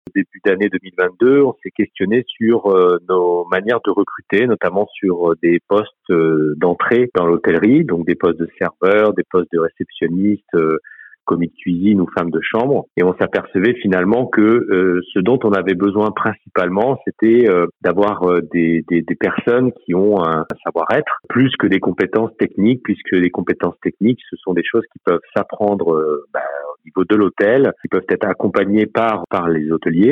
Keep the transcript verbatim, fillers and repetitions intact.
Au début d'année deux mille vingt-deux, on s'est questionné sur euh, nos manières de recruter, notamment sur des postes euh, d'entrée dans l'hôtellerie, donc des postes de serveurs, des postes de réceptionnistes, euh, commis de cuisine ou femmes de chambre. Et on s'apercevait finalement que euh, ce dont on avait besoin principalement, c'était euh, d'avoir euh, des, des, des personnes qui ont un, un savoir-être, plus que des compétences techniques, puisque les compétences techniques, ce sont des choses qui peuvent s'apprendre euh, bah, au niveau de l'hôtel, qui peuvent être accompagnées par, par les hôteliers.